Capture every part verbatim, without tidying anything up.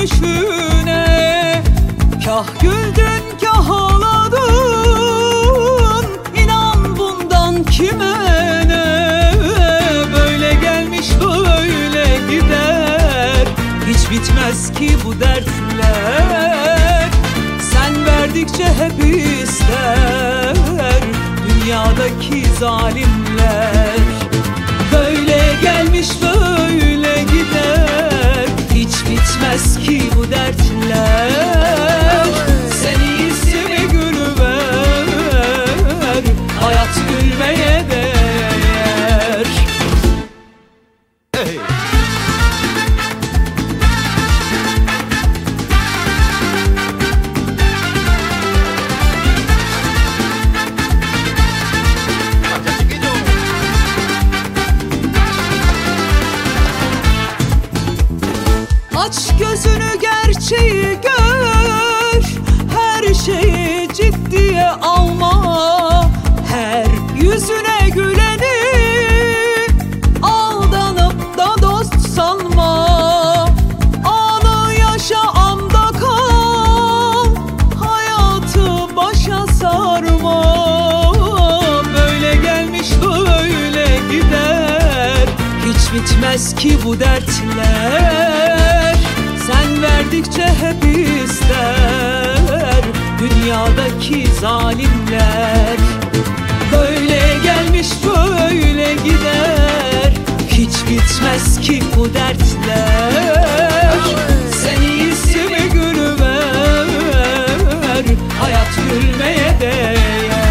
gülüşüne. Kah güldün kah ağladın, İnan bundan kime ne? Böyle gelmiş böyle gider, hiç bitmez ki bu dertler. Sen verdikçe hep ister dünyadaki zalimler. Böyle gelmiş böyle gider, hiç bitmez ki bu dertler. Sen iyisi mi gülüver, hayat gülmeye değer. Hey. Aç gözünü gerçeği gör, her şeyi ciddiye alma. Her yüzüne güleni aldanıp da dost sanma. Anı yaşa anda kal, hayatı başa sarma. Böyle gelmiş böyle gider, hiç bitmez ki bu dertler. Sen verdikçe hep ister dünyadaki zalimler. Böyle gelmiş böyle gider, hiç bitmez ki bu dertler. Sen iyisi mi gülüver, hayat gülmeye değer.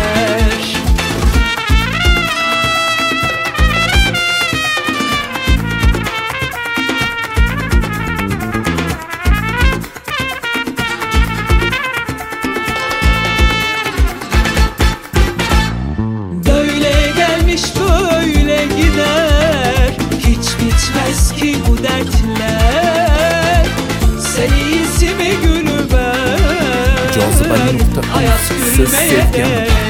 Böyle gider, hiç bitmez ki bu dertler. Sen iyisi mi gülüver, hayat gülmeye değer.